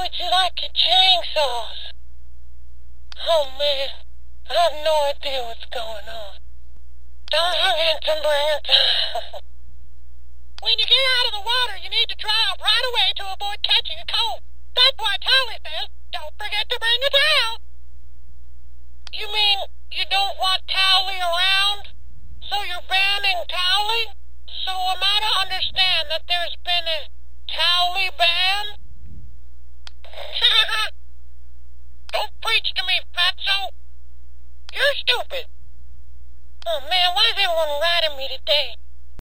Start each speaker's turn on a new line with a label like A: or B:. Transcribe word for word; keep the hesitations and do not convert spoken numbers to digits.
A: would you like your chainsaws? Oh, man, I have no idea what's going on. Don't forget to bring a towel. When you get out of the water, you need to dry up right away to avoid catching a cold. That's why Towley says, don't forget to bring a towel. You mean you don't want Towley around? So you're banning Towley? So am I to understand that there's been a Towley ban? Don't preach to me, fatso. You're stupid. Oh, man, why is everyone riding me today?